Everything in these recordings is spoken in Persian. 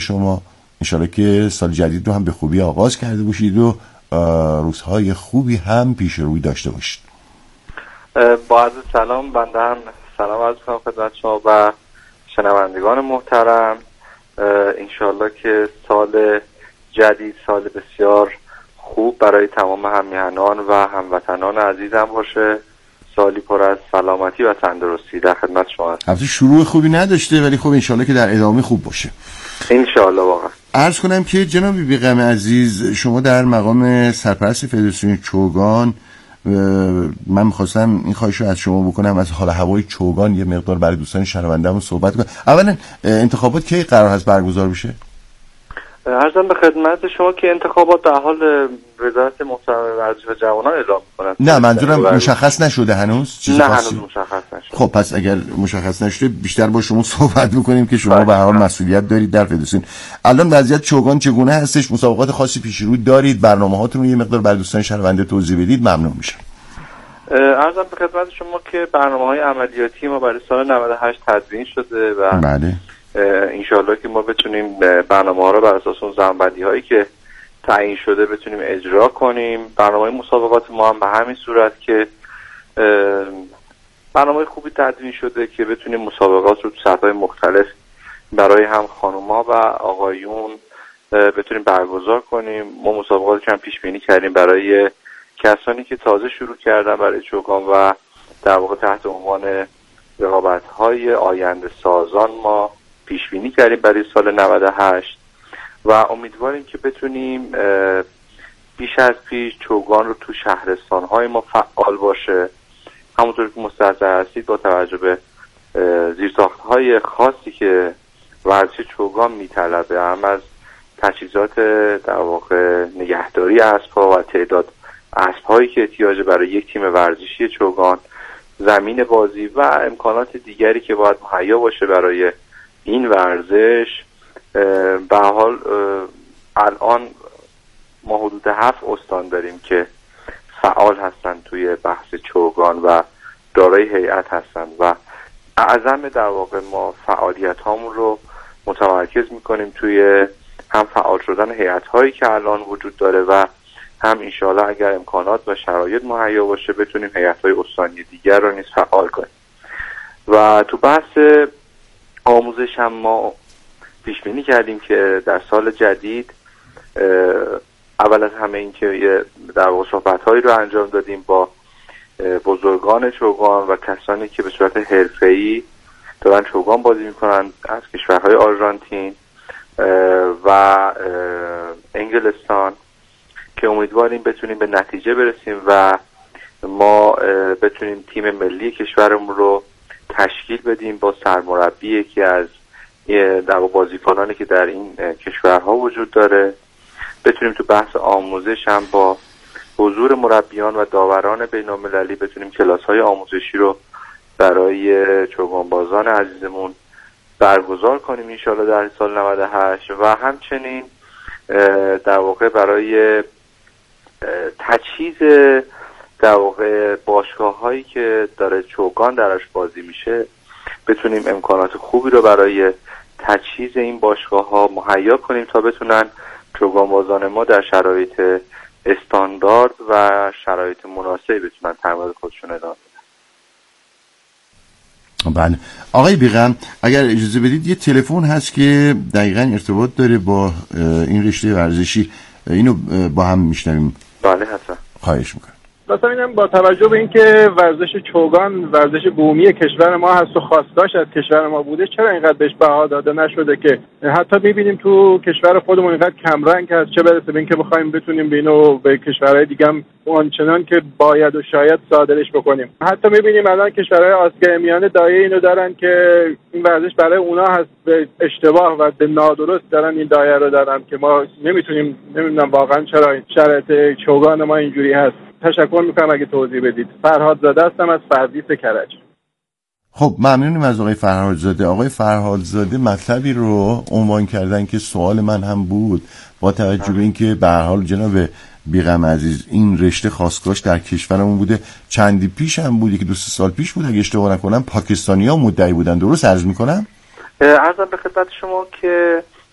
شما. انشالله که سال جدید رو هم به خوبی آغاز کرده باشید و روزهای خوبی هم پیش روی داشته باشید. با عرض سلام، بنده هم سلام عرض کنم خدمت شما و شنوندگان محترم. انشالله که سال جدید سال بسیار خوب برای تمام همیهنان و هموطنان عزیزم باشه، سالی پر از سلامتی و تندرستی. در خدمت شما هستم. البته شروع خوبی نداشته ولی خب انشالله که در ادامه خوب باشه انشالله. واقعا عرض کنم که جناب بیغم عزیز، شما در مقام سرپرست فدراسیون چوگان، من می‌خواستم این خواهش رو از شما بکنم از حال هوای چوگان یه مقدار برای دوستان شنونده‌مون صحبت کنم. اولا انتخابات کی قرار هست برگزار بشه؟ عرضم به خدمت شما که انتخابات در حال وزارت محترم ورزش و جوانان اعلام می‌کنند. نه منظورم مشخص نشده هنوز. نه هنوز مشخص نشده. خب پس اگر مشخص نشده بیشتر با شما صحبت می‌کنیم که شما به هر حال مسئولیت دارید در فدراسیون. الان وضعیت چوگان چگونه هستش؟ مسابقات خاصی پیش رو دارید؟ برنامه‌هاتون رو یه مقدار برای دوستان شنونده توضیح بدید ممنون میشم. عرضم به خدمت شما که برنامه‌های عملیاتی ما برای سال 98 تدوین شده و بله انشالله که ما بتونیم برنامه‌ها رو بر اساس اون جنبندی‌هایی که تعیین شده بتونیم اجرا کنیم. برنامه مسابقات ما هم به همین صورت که برنامه خوبی تدوین شده که بتونیم مسابقات رو تو سطح‌های مختلف برای هم خانوما و آقایون بتونیم برگزار کنیم. ما مسابقات رو هم پیش بینی کردیم برای کسانی که تازه شروع کردن برای چوگان و در واقع تحت عنوان رقابت‌های آینده سازان ما پیش بینی کردیم برای سال 98 و امیدواریم که بتونیم بیش از پیش چوگان رو تو شهرستان‌های ما فعال باشه. همونطور که مستحضر هستید با توجه به زیرساخت‌های خاصی که ورزش چوگان میطلبه، هم از تجهیزات در واقع نگهداری اسب‌ها و تعداد اسب‌هایی که احتیاج برای یک تیم ورزشی چوگان، زمین بازی و امکانات دیگری که باید مهیا باشه برای این ورزش. به حال الان ما حدود 7 استان داریم که فعال هستن توی بحث چوگان و دارای هیئت هستن و اعظم در واقع ما فعالیت هامون رو متمرکز میکنیم توی هم فعال شدن هیئت هایی که الان وجود داره و هم انشاءالله اگر امکانات و شرایط مهیا باشه بتونیم هیئت های استانی دیگر رو نیز فعال کنیم. و تو بحث آموزش هم ما پیش بینی کردیم که در سال جدید اول از همه این که در واقع صحبت‌هایی رو انجام دادیم با بزرگان چوگان و کسانی که به صورت حرفه‌ای دارن چوگان بازی میکنن از کشورهای آرژانتین و انگلستان که امیدواریم بتونیم به نتیجه برسیم و ما بتونیم تیم ملی کشورمون رو تشکیل بدیم با سرمربی یکی از در بازیکنانی که در این کشورها وجود داره. بتونیم تو بحث آموزش هم با حضور مربیان و داوران بین‌المللی بتونیم کلاس‌های آموزشی رو برای چوگانبازان عزیزمون برگزار کنیم انشاءالله در سال 98 و همچنین در واقع برای تجهیز در واقع باشگاه‌هایی که داره چوگان درش بازی میشه بتونیم امکانات خوبی رو برای تجهیز این باشگاه‌ها مهیا کنیم تا بتونن چوگانبازان ما در شرایط استاندارد و شرایط مناسبی بتونن تمرین خودشون ادامه بدن. بله آقای بیغم اگر اجازه بدید یه تلفن هست که دقیقاً ارتباط داره با این رشته ورزشی، اینو با هم میشنویم. بله حتما. خواهش میکنم. مثلا اینم با توجه به اینکه ورزش چوگان ورزش بومی کشور ما هست و خواستگاهش از کشور ما بوده، چرا اینقدر بهش بها داده نشده که حتی می‌بینیم تو کشور خودمون اینقدر کمرنگ هست، چه برسه به اینکه بخوایم بتونیم به اینو به کشورهای دیگه هم آنچنان که باید و شاید صادرش بکنیم. حتی می‌بینیم الان کشورهای آسیای میانه دایره اینو دارن که این ورزش برای اونا هست، به اشتباه و به نادرست دارن این دایره رو دارن که ما نمیتونیم. نمیدونم واقعا چرا شرایط چوگان ما اینجوری هست. تشکر میکنم اگه توضیح بدید. فرهادزاده هستم از فردیس کرج. خب ممنونیم از آقای فرهادزاده. آقای فرهادزاده مطلبی رو عنوان کردن که سوال من هم بود با توجه به اینکه به هر حال جناب بیغم عزیز این رشته خاصگاهش در کشورمون بوده، چندی پیش هم بود، یکی 2 سال پیش بود اگه اشتباه نکنم، پاکستانی‌ها مدعی بودن، درست عرض میکنم؟ عرضم به خدمت شما که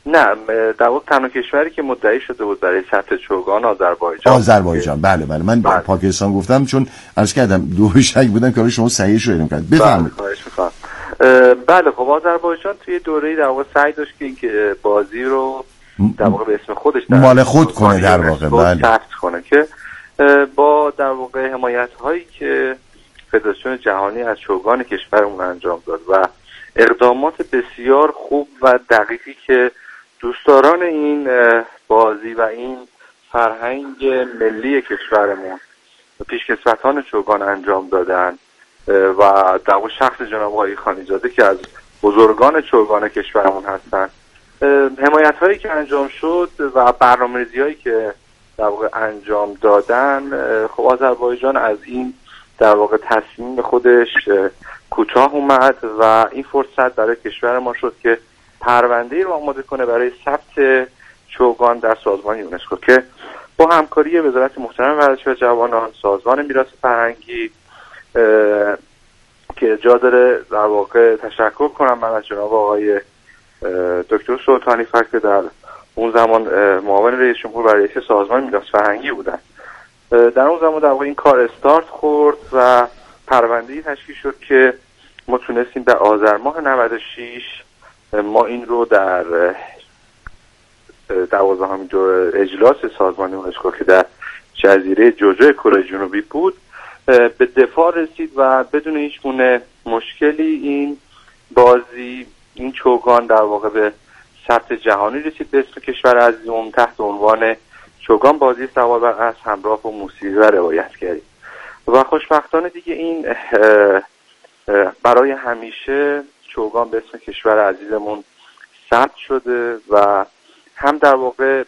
نه، در واقع تنها کشوری که مدعی شده بود برای ثبت چوگان آذربایجان. بله من پاکستان گفتم چون عرض کردم دو شک بودم که شما صحیحش رو علم کرد. بفرمایید. خواهش می‌کنم. بله خب آذربایجان توی دوره‌ای در واقع سعی داشت که این بازی رو در واقع به اسم خودش مال خود کنه، در واقع ثبت کنه که با در واقع حمایت‌هایی که فدراسیون جهانی از چوگان کشورمون انجام داد و اقدامات بسیار خوب و دقیقی که دوستداران این بازی و این فرهنگ ملی کشورمون و پیشکسوتان چوگان انجام دادن و در واقع شخص جناب آقای خانیزاده که از بزرگان چوگان کشورمون هستن، حمایت هایی که انجام شد و برنامه‌ریزی هایی که در واقع انجام دادن، خب آذربایجان از این در واقع تصمیم خودش کوتاه اومد و این فرصت برای کشور ما شد که پرونده‌ای رو آماده کنه برای ثبت چوگان در سازمان یونسکو که با همکاری وزارت محترم ورزش و جوانان، سازمان میراث فرهنگی که جا داره در واقع تشکر کنم من از جناب آقای دکتر سلطانی فر که در اون زمان معاون رئیس جمهور و رئیس سازمان میراث فرهنگی بودن. در اون زمان در واقع این کار استارت خورد و پرونده‌ای تشکیل شد که ما تونستیم در آذر ماه 96 ما این رو در 12مین دور اجلاس سازمان یونسکو که در جزیره جوجو کره جنوبی بود به دفاع رسید و بدون هیچ گونه مشکلی این بازی، این چوگان در واقع به ثبت جهانی رسید به اسم کشور عزیزمون تحت عنوان چوگان بازی سوار بر اسب همراه با موسیقی و روایتگری. و خوشبختانه دیگه این برای همیشه چوگان به اسم کشور عزیزمون ثبت شده و هم در واقع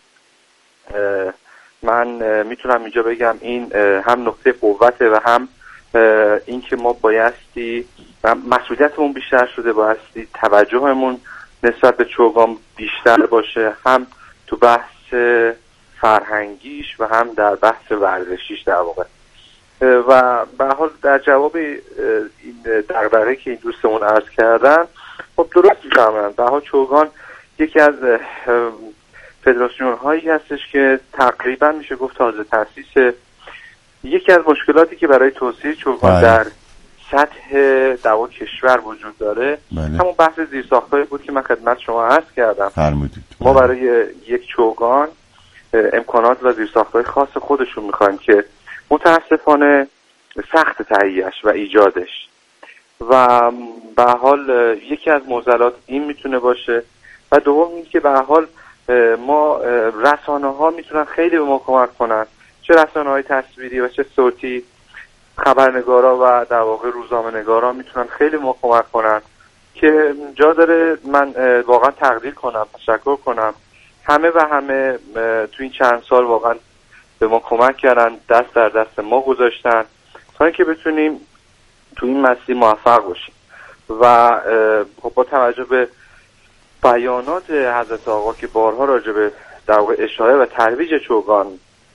من میتونم اینجا بگم این هم نقطه قوته و هم این که ما بایستی مسئولیتمون بیشتر شده، بایستی توجهمون نسبت به چوگان بیشتر باشه، هم تو بحث فرهنگیش و هم در بحث ورزشیش در واقع. و به حال در جواب این دغدغه‌ای که این دوستمون عرض کردن، خب درست می‌فهمن به حال چوگان یکی از فدراسیون هایی هستش که تقریبا میشه گفت تازه تأسیس. یکی از مشکلاتی که برای توسعه چوگان در سطح دوا کشور وجود داره همون بحث زیرساخت‌هایی بود که من خدمت شما عرض کردم. ما برای یک چوگان امکانات و زیرساخت‌های خاص خودشون می‌خوایم که متاسفانه سخت تهیه‌اش و ایجادش و به حال یکی از معضلات این میتونه باشه و دوم این که به حال ما رسانه‌ها میتونن خیلی به ما کمک کنن، چه رسانه‌های تصویری و چه صوتی، خبرنگارا و در واقع روزنامه‌نگارا میتونن خیلی به ما کمک کنن که جا داره من واقعا تقدیر کنم، تشکر کنم. همه تو این چند سال واقعا به ما کمک کردن، دست در دست ما گذاشتن تا اینکه بتونیم تو این مسیر موفق باشیم و با توجه به بیانات حضرت آقا که بارها راجع به در واقع اشاعه و ترویج چوگان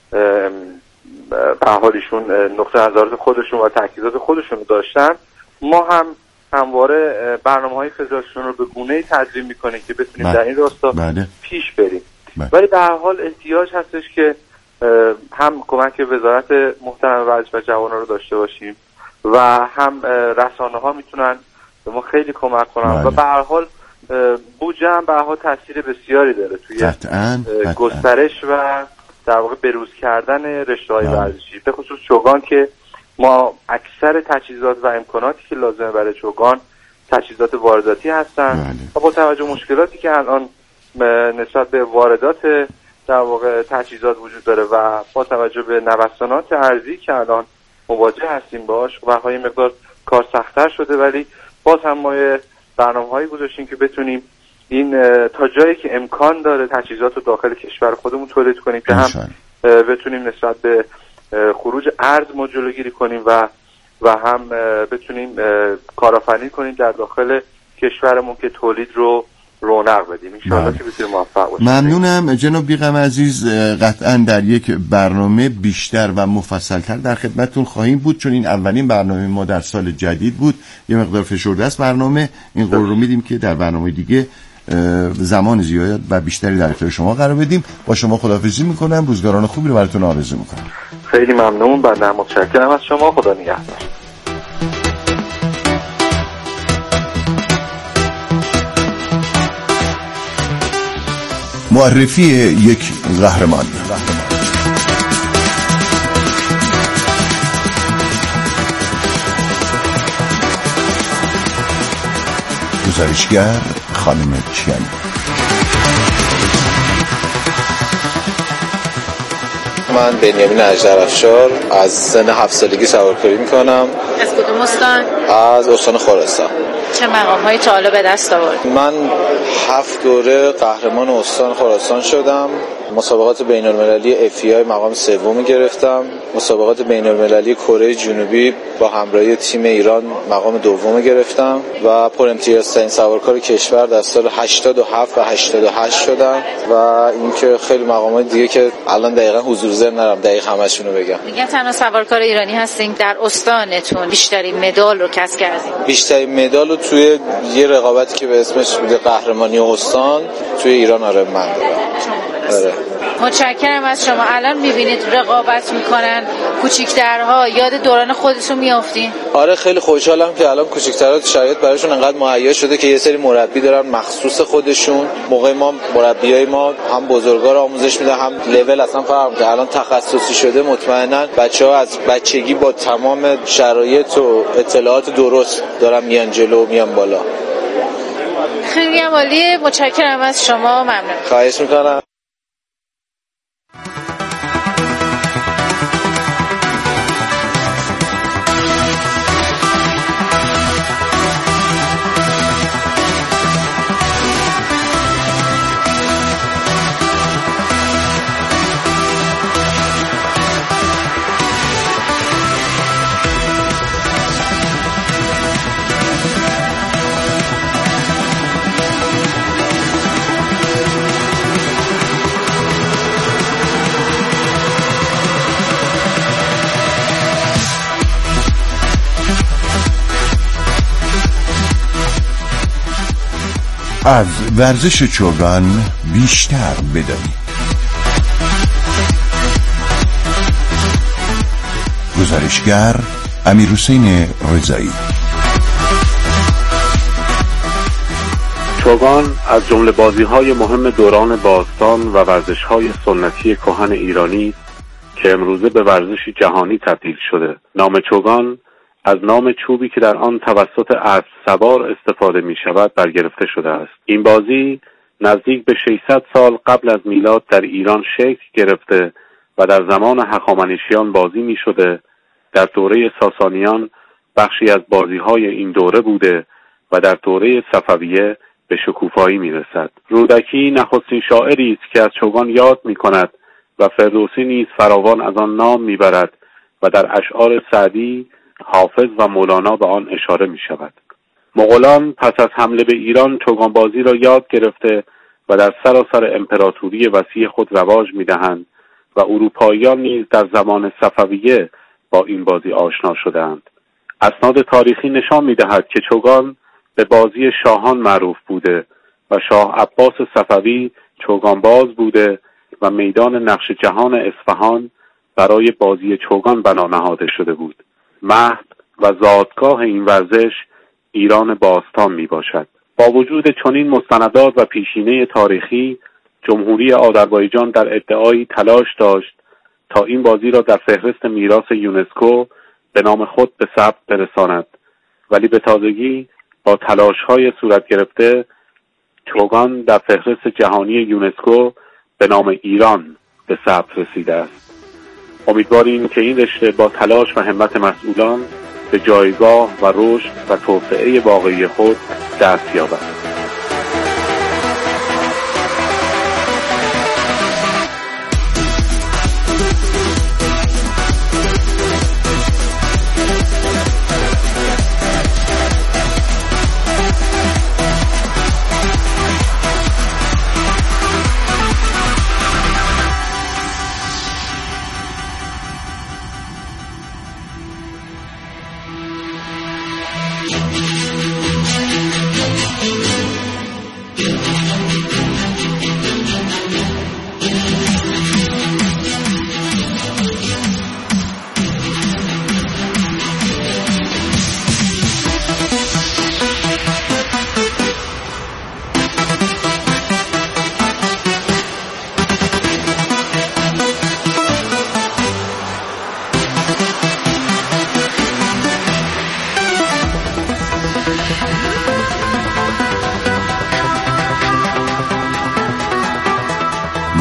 به حال ایشون نقطه نظرات خودشون و تاکیدات خودشون داشتن، ما هم همواره برنامه‌های فدراسیون رو به گونه‌ای تدوین می‌کنیم که بتونیم در این راستا پیش بریم. ولی به هر حال احتیاج هستش که هم کمک وزارت محترم ورزش و جوانان رو داشته باشیم و هم رسانه‌ها میتونن به ما خیلی کمک کنن و به هر حال بودجه هم به هر حال تاثیر بسیاری داره توی گسترش و در واقع بروز کردن رشته‌های ورزشی، به خصوص چوگان که ما اکثر تجهیزات و امکاناتی که لازمه برای چوگان تجهیزات وارداتی هستن و با توجه مشکلاتی که الان نسبت به واردات در واقع تجهیزات وجود داره و با توجه به نوسانات ارزی که الان مواجه هستیم باش و های مقدار کار سخت‌تر شده، ولی باز هم ما برنامه‌هایی گذاشتیم که بتونیم این تا جایی که امکان داره تجهیزات رو داخل کشور خودمون تولید کنیم که هم بتونیم نسبت به خروج ارز ما جلوگیری کنیم و هم بتونیم کارآفرینی کنیم در داخل کشورمون که تولید رو رونق بدیم. ان شاءالله که بتونیم موفق باشیم. ممنونم جناب بیغم عزیز. قطعا در یک برنامه بیشتر و مفصل‌تر در خدمتتون خواهیم بود، چون این اولین برنامه ما در سال جدید بود، یه مقدار فشرده است برنامه. این قول رو میدیم که در برنامه دیگه زمان زیاد و بیشتری در اختیار شما قرار بدیم. با شما خداحافظی میکنم، روزگاران خوبی رو براتون آرزو میکنم. خیلی ممنون، بنده متشکرم از شما. خدا نگهدار. معرفی یک قهرمان. گزارشگر خانم چیانی. من بنیامین اژدرافشار از سن 7 سالگی سوارکاری میکنم. از کدوم استان؟ از استان خراسان. چه مقام‌های تعالی به دست آورد؟ من 7 دوره قهرمان استان خراسان شدم. مسابقات بین‌المللی FEI مقام سوم گرفتم. مسابقات بین‌المللی کره جنوبی با همراهی تیم ایران مقام دوم گرفتم و پرامتیازترین سوارکار کشور در سال 87 و 88 شدم و اینکه خیلی مقامات دیگه که الان دقیقاً حضور ذهن ندارم دقیق همشون رو بگم. میگن تنها سوارکار ایرانی هستین در استانتون بیشترین مدال رو کسب کردین. بیشترین مدال رو توی یه رقابتی که به اسمش بوده قهرمانی استان توی ایران من دارم. متشکرم از شما. الان میبینید رقابت میکنن کوچیکترها، یاد دوران خودتون میافتین؟ آره خیلی خوشحالم که الان کوچیکترها شرایط براشون انقدر مهیا شده که یه سری مربی دارن مخصوص خودشون. موقع ما مربیای ما هم بزرگا رو آموزش میدن هم لول اصلا فرق میکنه. الان تخصصی شده، مطمئنا بچه‌ها از بچگی با تمام شرایط و اطلاعات درست دارن میان جلو، میان بالا. خیلی عالیه، متشکرم از شما، ممنون. خواهش میکنم. از ورزش چوگان بیشتر بدانید. گزارشگر امیرحسین رضایی. چوگان از جمله بازی‌های مهم دوران باستان و ورزش‌های سنتی کهن ایرانی که امروزه به ورزشی جهانی تبدیل شده. نام چوگان از نام چوبی که در آن توسط اسب سوار استفاده می شود برگرفته شده است. این بازی نزدیک به 600 سال قبل از میلاد در ایران شکل گرفته و در زمان هخامنشیان بازی می شده. در دوره ساسانیان بخشی از بازی‌های این دوره بوده و در دوره صفویه به شکوفایی می رسد. رودکی نخستین شاعری است که از چوگان یاد می کند و فردوسی نیز فراوان از آن نام می برد و در اشعار سعدی، حافظ و مولانا به آن اشاره می شود. مغولان پس از حمله به ایران چوگان بازی را یاد گرفته و در سراسر امپراتوری وسیع خود رواج می دهند و اروپاییان نیز در زمان صفویه با این بازی آشنا شدند. اسناد تاریخی نشان می دهد که چوگان به بازی شاهان معروف بوده و شاه عباس صفوی چوگان باز بوده و میدان نقش جهان اصفهان برای بازی چوگان بنا نهاده شده بود. مهد و زادگاه این ورزش ایران باستان می باشد. با وجود چنین مستندات و پیشینه تاریخی، جمهوری آذربایجان در ادعایی تلاش داشت تا این بازی را در فهرست میراث یونسکو به نام خود به ثبت برساند، ولی به تازگی با تلاش‌های صورت گرفته چوگان در فهرست جهانی یونسکو به نام ایران به ثبت رسیده است. امیدواریم که این رشته با تلاش و همت مسئولان به جایگاه و رشد و توسعه واقعی خود دست یابد.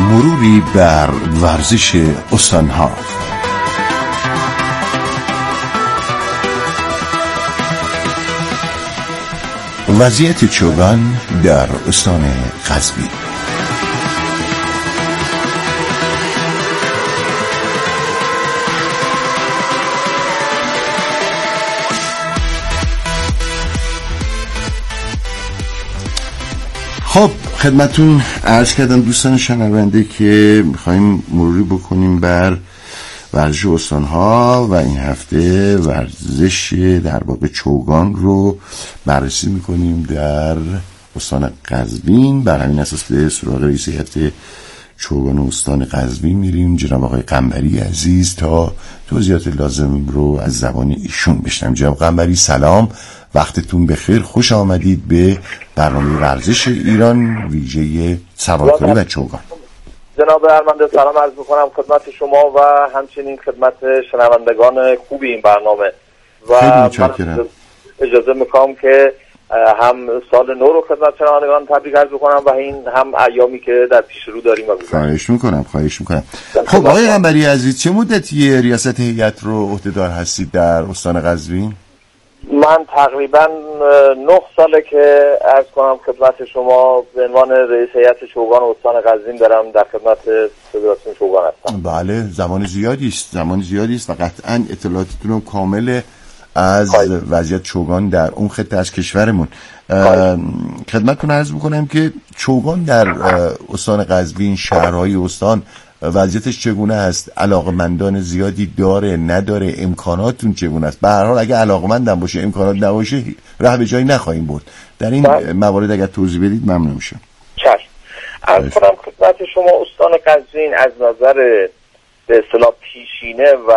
مروری بر ورزش استانها. وضعیت چوگان در استان قزوین. خب خدمتون عرض کردم دوستان شنونده که میخواییم مروری بکنیم بر ورزش استانها و این هفته ورزش در واقع چوگان رو بررسی میکنیم در استان قزوین. بر همین اساس به سراغ رئیس هیئت چوگان استان قزوین میریم، جناب آقای قنبری عزیز، تا توضیحات لازم رو از زبان ایشون بشنویم. جناب قنبری سلام، وقتتون بخیر، خوش آمدید به برنامه ورزش ایران ویژه سوارکاری و چوگان. جناب ارمنده سلام عرض میکنم خدمت شما و همچنین خدمت شنوندگان خوب این برنامه و من اجازه میکنم که هم سال نو رو خدمت شنوندگان تبریک عرض میکنم و این هم ایامی که در پیش رو داریم. خواهش میکنم. خب آقای قنبری عزیز، چه مدتی ریاست هیئت رو عهدهدار هستید در استان قزوین؟ من تقریبا 9 ساله که عرض کنم خدمت شما به عنوان رئیس هیئت چوگان استان قزوین دارم در خدمت فدراسیون چوگان هستم. بله، زمان زیادی است و قطعا اطلاعاتتون رو کامل از وضعیت چوگان در اون خطه از کشورمون. خدمتتون عرض میکنم که چوگان در استان قزوین، شهرهای استان، وضعیتش چگونه است؟ علاقمندان زیادی داره نداره؟ امکاناتون چگونه است؟ به هر حال اگه علاقمندم باشه، امکانات نباشه، راه به جایی نخواهیم برد. در این موارد اگر توضیح بدید ممنون میشم. چشم. عرض کنم خدمت شما استان قزوین از نظر به اصطلاح پیشینه و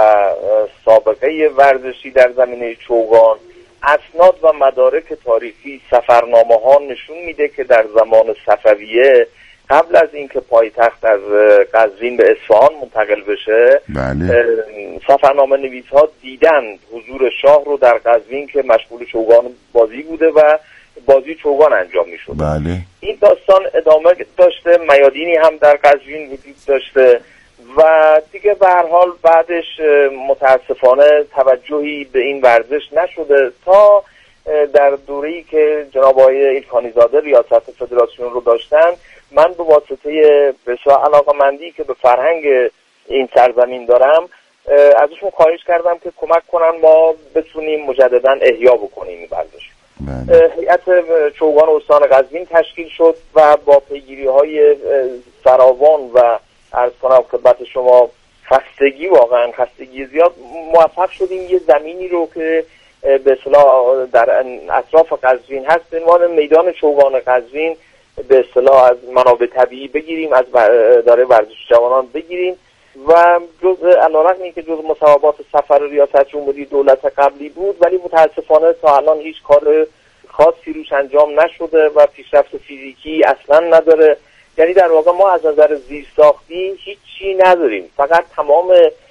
سابقه ورزشی در زمینه چوگان، اسناد و مدارک تاریخی، سفرنامه ها نشون میده که در زمان صفویه قبل از اینکه پایتخت از قزوین به اصفهان منتقل بشه، بله، سفرنامه نویس ها دیدن حضور شاه رو در قزوین که مشغول چوگان بازی بوده و بازی چوگان انجام می شده. بله. این داستان ادامه داشته، میادینی هم در قزوین وجود داشته و دیگه به هر حال بعدش متاسفانه توجهی به این ورزش نشده تا در دوره‌ای که جناب آقای ایلخانی‌زاده ریاست فدراسیون رو داشتن. من به واسطه بسیار علاقه‌مندی که به فرهنگ این سرزمین دارم ازشون خواهش کردم که کمک کنن ما بتونیم مجددا احیا بکنیم این ورزش. هیئت چوگان استان قزوین تشکیل شد و با پیگیری‌های فراوان و عرض کنم خدمت شما واقعا خستگی زیاد موفق شدیم یه زمینی رو که به اصطلاح در اطراف قزوین هست به عنوان میدان چوگان قزوین به اصطلاح از منابع طبیعی بگیریم، از اداره ورزش جوانان بگیریم و علیرغم که جزء مسابقات سفر ریاست جمهوری دولت قبلی بود، ولی متاسفانه تا الان هیچ کار خاصی روش انجام نشده و پیشرفت فیزیکی اصلا نداره. یعنی در واقع ما از نظر زیرساختی هیچی نداریم، فقط تمام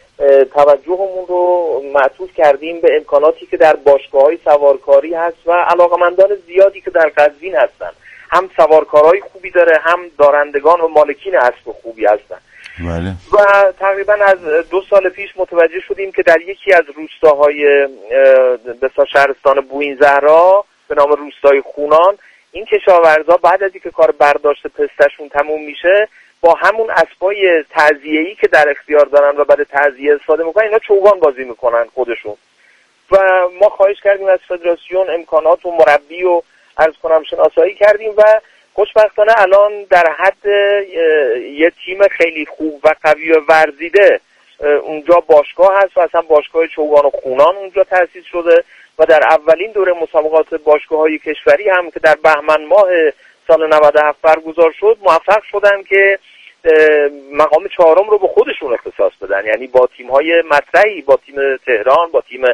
توجهمون رو معطوف کردیم به امکاناتی که در باشگاه‌های سوارکاری هست و علاقمندان زیادی که در قزوین هستن. هم سوارکارهای خوبی داره، هم دارندگان و مالکین اسب خوبی هستن. بله. و تقریبا از 2 سال پیش متوجه شدیم که در یکی از روستاهای بسا شهرستان بوئین زهرا به نام روستای خونان، این کشاورزا بعد از اینکه کار برداشت پستشون تموم میشه با همون اسبای تعزیه‌ای که در اختیار دارن و بعد تعزیه استفاده میکنن، اینا چوگان بازی میکنن خودشون. و ما خواهش کردیم از فدراسیون امکانات و مربی و عرض کنم شناسایی کردیم و خوشبختانه الان در حد یه تیم خیلی خوب و قوی و ورزیده اونجا باشگاه هست و اصلا باشگاه چوگان و خونان اونجا تأسیس شده و در اولین دوره مسابقات باشگاه‌های کشوری هم که در بهمن ماه سال 97 برگزار شد موفق شدن که مقام 4 رو به خودشون اختصاص بدن، یعنی با تیم‌های مطرحی، با تیم تهران، با تیم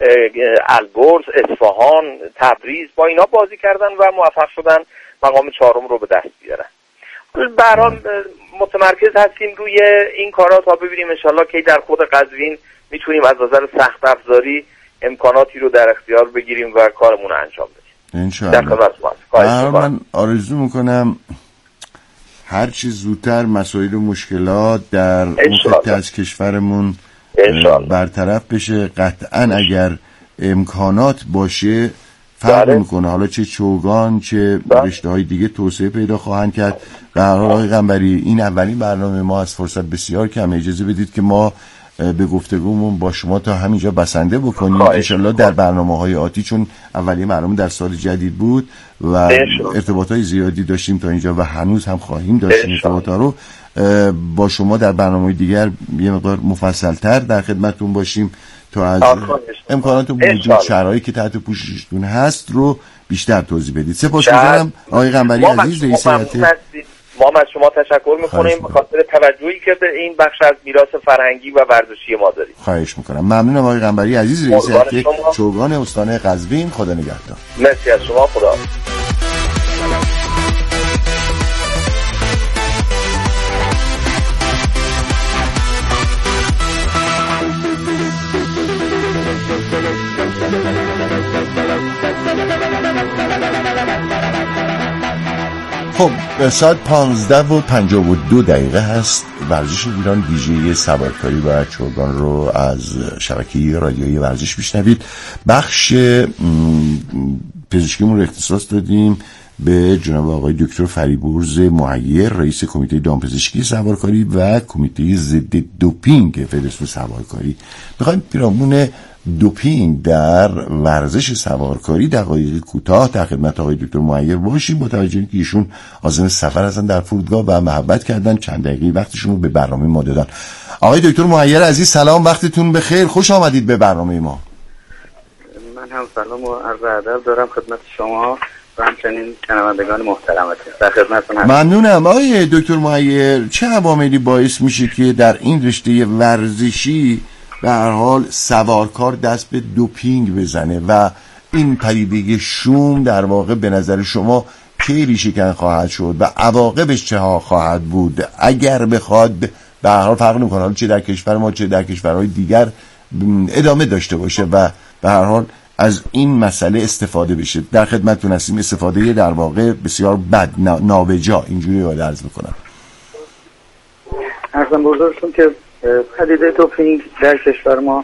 البرز، اصفهان، تبریز، با اینا بازی کردن و موفق شدن مقام 4 رو به دست بیارن. به هر حال متمرکز هستیم روی این کارا تا ببینیم انشالله که در خود قزوین میتونیم از نظر سخت افزاری امکاناتی رو در اختیار بگیریم و کارمون رو انجام بدیم. انشالله. من آرزو میکنم هرچی زودتر مسائل و مشکلات در اون خطه از کشورمون برطرف بشه. قطعا اگر امکانات باشه فرق میکنه، حالا چه چوگان چه رشته‌های دیگه توسعه پیدا خواهند کرد. به هر حال آقای قنبری، این اولین برنامه ما از فرصت بسیار کم، اجازه بدید که ما به گفتگومون با شما تا همینجا بسنده بکنیم. انشالله در برنامه‌های آتی، چون اولین برنامه در سال جدید بود و ارتباطات زیادی داشتیم تا اینجا و هنوز هم خواهیم داشت ارتباطات رو، با شما در برنامه دیگر یه مقدار مفصل‌تر در خدمتتون باشیم تا از امکانات موجود، شرایطی که تحت پوششتون هست رو بیشتر توضیح بدید. سپاسگزارم آقای قنبری عزیز، رئیس هیئت. ما از شما تشکر میکنیم به خاطر توجهی که به این بخش از میراث فرهنگی و ورزشی ما دارید. خواهش میکنم. ممنونم آقای قنبری عزیز، رئیس هیئت چوگان استان قزوین. خدا نگهدار. مرسی از شما. خدا. خب ساعت 15:52 هست. ورزش ایران ویژه سوارکاری و چوگان رو از شبکه رادیویی ورزش میشنوید. بخش پزشکیمون رو اختصاص دادیم به جناب آقای دکتر فریبرز مهیر، رئیس کمیته دامپزشکی سوارکاری و کمیته ضد دوپینگ فدراسیون سوارکاری. میخوایم پیرامون دوپینگ در ورزش سوارکاری دقایق کوتاه در خدمت آقای دکتر مهیر باشیم، با توجه اینکه ایشون عازم سفر هستن در فرودگاه و محبت کردن چند دقیقه وقتشون رو به برنامه ما دادن. آقای دکتر مهیر عزیز سلام، وقتتون بخیر، خوش آمدید به برنامه ما. من هم سلام و عرض ادب دارم خدمت شما و همچنین شنوندگان محترمتون. در خدمتتون هستم. ممنونم. آقای دکتر مهیر، چه عواملی باعث میشه که در این رشته ورزشی به هر حال سوارکار دست به دوپینگ بزنه و این پدیده شوم در واقع به نظر شما کی ریشه‌کن خواهد شد و عواقبش چه ها خواهد بود اگر بخواد به هر حال فرق نمی‌کنه چه در کشور ما چه در کشورهای دیگر ادامه داشته باشه و به هر حال از این مسئله استفاده بشه؟ در خدمتتون هستیم. استفاده در واقع بسیار بد، نابجا، اینجوری رو عرض می‌کنم. عرضم بزرگتون که پدیده دوپینگ در کشور ما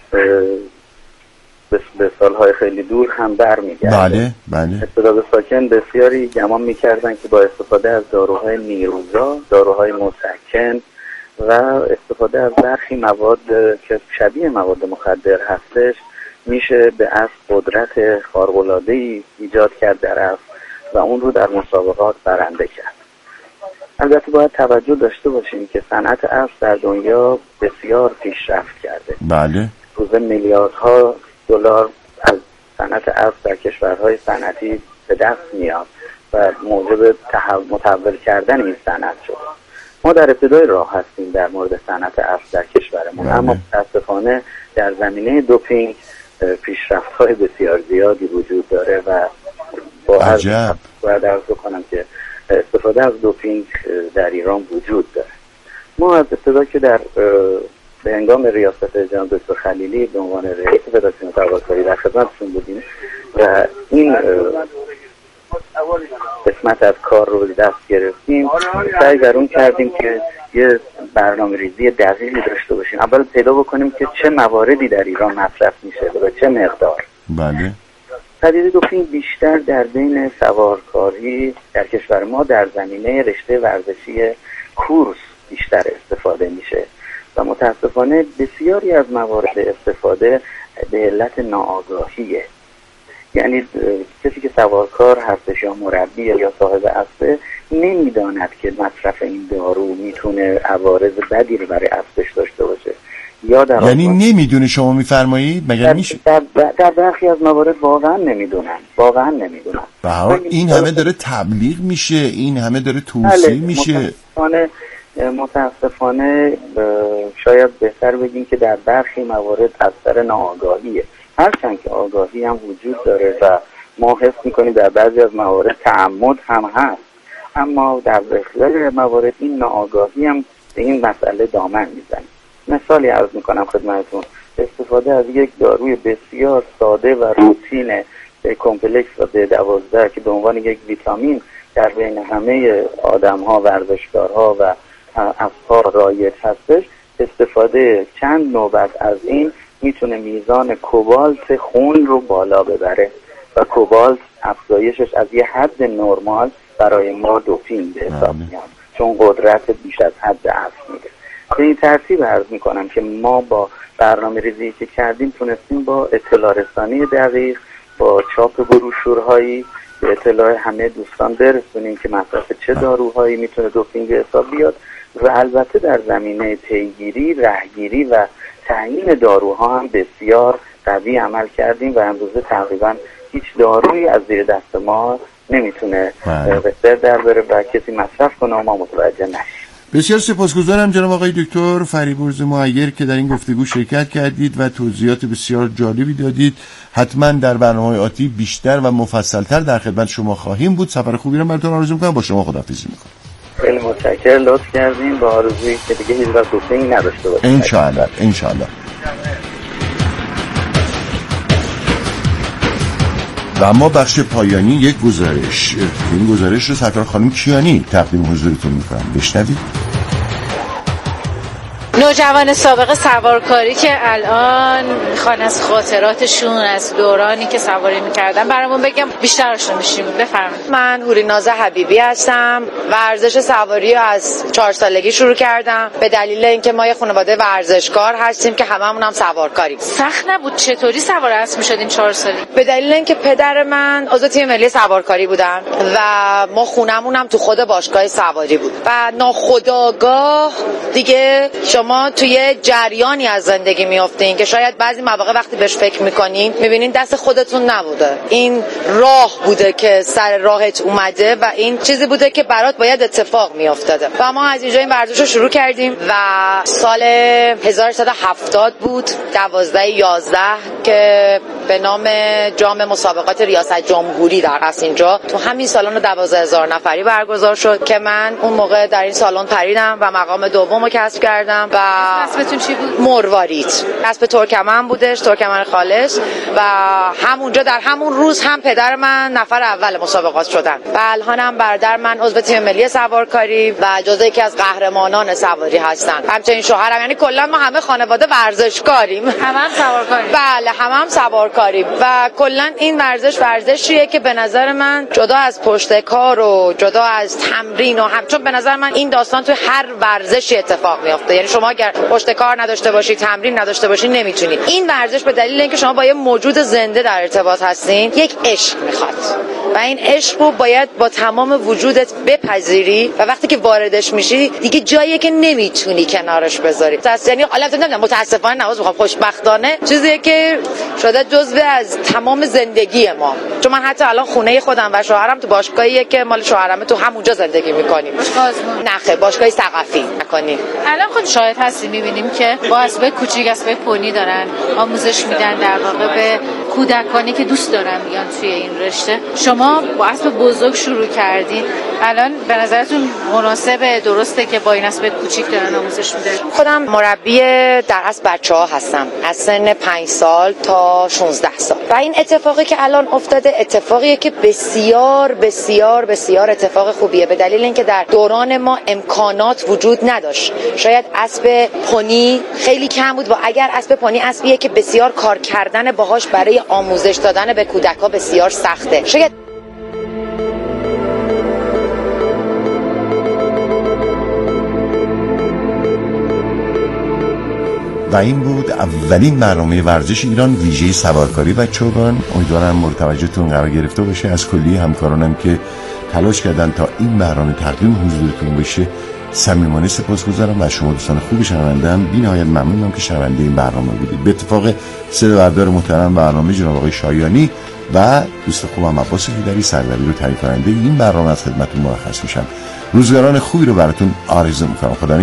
به سالهای خیلی دور هم برمیگرده. بله. ابتدا ساکن بسیاری گمان میکردن که با استفاده از داروهای نیروزا، داروهای مسکن و استفاده از برخی مواد که شبیه مواد مخدر هستش میشه به اسب قدرت خارق‌العاده‌ای ایجاد کرد در اسب و اون رو در مسابقات برنده کرد. البته باید توجه داشته باشیم که صنعت اسب در دنیا بسیار پیشرفت کرده. بله. روز میلیاردها دلار از صنعت اسب در کشورهای صنعتی به دست میاد و موجب متحول کردن این صنعت شده. ما در ابتدای راه هستیم در مورد صنعت اسب در کشورمون، اما متاسفانه در زمینه دوپینگ پیشرفت‌های بسیار زیادی وجود داره و با عجب باید عرض کنم که استفاده از دوپینگ در ایران وجود داره. ما از ابتدا که به هنگام ریاست جناب دکتر خلیلی به عنوان رئیس فدراسیون سوارکاری در خدمتشون بودیم و این قسمت از کار رو به دست گرفتیم، سعی در اون کردیم که یه برنامه ریزی دقیقی داشته باشیم. اول پیدا بکنیم که چه مواردی در ایران مصرف میشه و چه مقدار. بله. پدیده دوپینگ بیشتر در بین سوارکاری در کشور ما در زمینه رشته ورزشی کورس بیشتر استفاده میشه و متاسفانه بسیاری از موارد استفاده به علت ناآگاهیه. یعنی کسی که سوارکار هستش یا مربی یا صاحب اسب نمیداند که مصرف این دارو میتونه عوارض بدی رو برای اسبش داشته باشه یا یعنی نمیدونه. شما میفرمایید مگر میشه؟ در برخی از موارد واقعا نمیدونن. این همه داره تبلیغ میشه، این همه داره توصیه میشه. متاسفانه شاید بهتر بگیم که در برخی موارد از سر ناآگاهیه، هرچند که آگاهی هم وجود داره و ما حس میکنیم در بعضی از موارد تعمد هم هست، اما در بسیاری موارد این ناآگاهی هم به این مسئله دامن میزنه. مثالی عرض میکنم خدمتتون، استفاده از یک داروی بسیار ساده و روتین کمپلکس و B12 که به عنوان یک ویتامین در بین همه آدم‌ها، ورزشکارها و افکار رایج هستش، استفاده چند نوبت از این میتونه میزان کوبالت خون رو بالا ببره و کوبالت افزایشش از یه حد نرمال برای ما دوپینگ به حساب میاد، چون قدرت بیش از حد اصل میده. به این ترتیب عرض میکنم که ما با برنامه ریزی که کردیم تونستیم با اطلاع رسانی دقیق، با چاپ بروشورهایی به اطلاع همه دوستان برسونیم که مصرف چه داروهایی میتونه دوپینگ به حساب بیاد و البته در زمینه پیگیری، رهگیری و تعیین داروها هم بسیار قوی عمل کردیم و امروزه تقریبا هیچ دارویی از زیر دست ما نمیتونه بسر در بره و کسی مصرف کنه و ما متوجه نشیم. بسیار سپاسگزارم جناب آقای دکتر فریبرز معیر که در این گفتگو شرکت کردید و توضیحات بسیار جالبی دادید. حتما در برنامه‌های آتی بیشتر و مفصل‌تر در خدمت شما خواهیم بود. سفر خوبی رو براتون آرزو می‌کنم. با شما خداحافظی می‌کنم. خیلی متشکرم، لطف کردین. با آرزویی که دیگه هیچ وقت دوپینگ نداشته باشید. ان شاء الله. و اما بخش پایانی یک گزارش. این گزارش رو سرکار خانم کیانی تقدیم حضورتون میکنم. بشنوید. نوجوان سابق سوارکاری که الان میخوان از خاطراتشون از دورانی که سواری میکردن برامون بگم بیشتر آشنا میشیم. بفرمایید. من هوریناز حبیبی هستم. ورزش سواری رو از 4 سالگی شروع کردم به دلیل اینکه ما یه خانواده ورزشکار هستیم که هممون هم سوارکاریم. سخت نبود؟ چطوری سوار اسب میشدین 4 سالی؟ به دلیل اینکه پدر من عضو تیم ملی سوارکاری بودن و ما خونمون هم تو خود باشگاه سواری بود و ناخودآگاه دیگه شما توی جریانی از زندگی میافتین که شاید بعضی مواقع وقتی بهش فکر میکنین میبینین دست خودتون نبوده، این راه بوده که سر راهت اومده و این چیزی بوده که برات باید اتفاق میافتاده و ما از اینجا این ورزش رو شروع کردیم و سال 1170 بود 12/11 که به نام جام مسابقات ریاست جمهوری در اینجا تو همین سالن 12,000 نفری برگزار شد که من اون موقع در این سالن پریدم و مقام دوم رو کسب کردم و اسبتون چی بود؟ مروارید. اسب ترکمن بودش، ترکمن خالص و همونجا در همون روز هم پدر من نفر اول مسابقات شدن و الان هم برادر من عضو تیم ملی سوارکاری و جزو یکی از قهرمانان سواری هستن. همچنین شوهرم، یعنی کلا ما همه خانواده ورزشکاریم. هم سوارکاریم. بله، هم سوارکاریم و کلا این ورزشیه که به نظر من جدا از پشت کار و جدا از تمرین و چون به نظر من این داستان توی هر ورزشی اتفاق میفته، یعنی شما اگر پشت کار نداشته باشی، تمرین نداشته باشی، نمیتونی. این ورزش به دلیل اینکه شما با یه موجود زنده در ارتباط هستین یک عشق میخواد و این عشق رو باید با تمام وجودت بپذیری و وقتی که واردش میشی دیگه جاییه که نمیتونی کنارش بذاری. یعنی حالا نمیدونم متاسفانه نواز میخوام خوشبختانه چیزیه که شده جزء از تمام زندگی ما، چون من حتی الان خونه خودم و شوهرم تو باشگاهیه که مال شوهرمه، تو همونجا زندگی میکنیم. نه باشگاه ثقافی نکنیم. الان خود شاهد هستیم میبینیم که با اسبای کوچیک، اسبای پونی دارن آموزش میدن در واقع به کودکانی که دوست دارن بیان توی این رشته. شما با اسب بزرگ شروع کردین، الان به نظرتون مناسبه، درسته که با این اسب کوچیک دارن آموزش میدن؟ خودم مربی در اصل بچه‌ها هستم از سن 5 سال تا 16 سال و این اتفاقی که الان افتاده اتفاقیه که بسیار بسیار بسیار اتفاق خوبیه، به دلیل اینکه در دوران ما امکانات وجود نداشت. شاید اسب پونی خیلی کم بود و اگر اسب پونی اسبیه که بسیار کار کردن باهاش برای آموزش دادن به کودک‌ها بسیار سخته. شاید و این بود اولین برنامه ورزش ایران ویژه سوارکاری و چوگان. امیدوارم مورد توجهتون قرار گرفته باشه. از کلی همکارانم که تلاش کردن تا این برنامه تقدیم حضورتون بشه صمیمانه سپاسگزارم و از شما دوستان خوب شنونده‌ام بی‌نهایت ممنونم که شنونده این برنامه بودید. به اتفاق صدابردار محترم برنامه جناب آقای شایانی و دوست خوبم عباس هیدری سردبیر و تهیه کننده این برنامه از خدمتتون مرخص میشم. روزگاران خوبی رو براتون آرزو می‌کنم. خدا